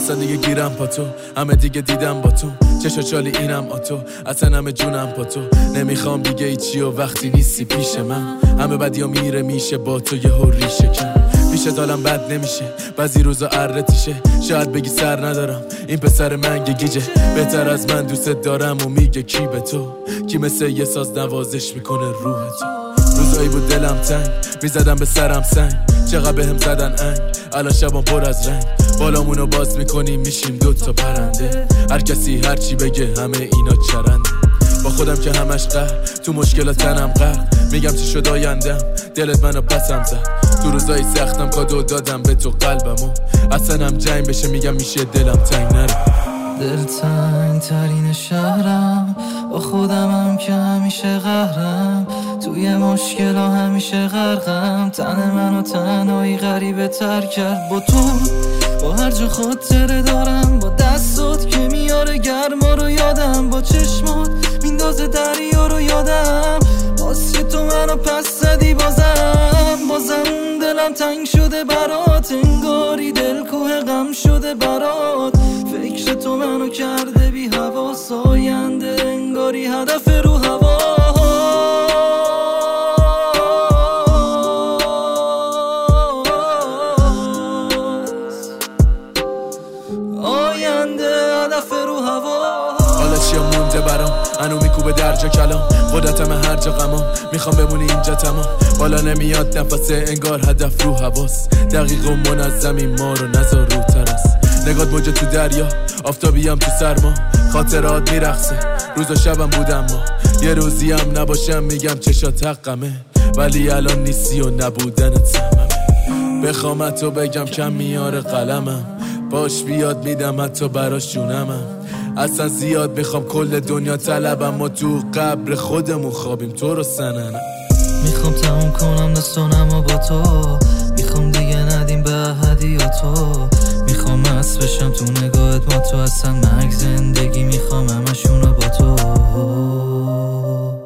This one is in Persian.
اصلا دیگه گیرم پا تو، همه دیگه دیدم با تو، چشا چالی اینم آتو، اصلا همه جونم پا تو. نمیخوام دیگه ایچی و وقتی نیستی پیش من، همه بدیا میره میشه با تو یه هوری شکن. پیش دالم بد نمیشه، بعضی روزا ارتیشه، شاید بگی سر ندارم این پسر من گیجه، بهتر از من دوست دارم و میگه کی به تو، کی مثل یه ساز نوازش میکنه روح تو. روزایی بود دلم تنگ، میزدم به سرم سنگ، چقدر بهم زدن انگ، الان شبام پر از رنگ، بالامونو باز میکنیم میشیم دوتا پرنده، هر کسی هر چی بگه همه اینا چرنده. با خودم که همش قهر، تو مشکلات تنم غرق، میگم چی شد آیندم، دلت منو پسم زد، تو روزایی سختم کادو دادم به تو قلبمو، اصلا هم جنگ بشه میگم میشه دلم تنگ نره. دلتنگ ترین شهرم، با خودمم که همیشه قهرم، توی مشکل ها همیشه غرقم، تن منو تنهایی غریبه تر کرد. با تو با هر جا خاطره دارم، با دستات که میاره گرما رو یادم، با چشمات میندازه دریا رو یادم، باز که تو منو پس زدی بازم دلم تنگ شده برات، انگاری دل کوه غم شده برات، فکر تو منو کرده بی حواس، آینده انگاری هدف رو هوا، آینده هدف رو هوا. حالا چیا مونده برام، انو میکوبه در جا کلام، خودتم هر جا غمام، میخوام بمونی اینجا تمام، بالا نمیاد نفسه انگار هدف رو حواس، دقیق و منظمی ما رو نذار رو ترس، نگات موجه تو دریا، آفتابیم تو سرما، خاطرات میرخصه، روز و شبم بودم ما، یه روزی هم نباشم میگم چشات حقمه، ولی الان نیستی و نبودنت سممه. بخوام حتی بگم کم میاره قلمم، باش بیاد میدم حتی براش جونمم، اصلا زیاد میخوام کل دنیا طلبم، ما تو قبر خودمون خوابیم تو رو سننم. میخوام تموم کنم دستانم و با تو، میخوام دیگه ندیم به هدیاتو، میخوام مست بشم تو نگاهت، ما تو اصلا مرگ زندگی میخوام همشونو با تو.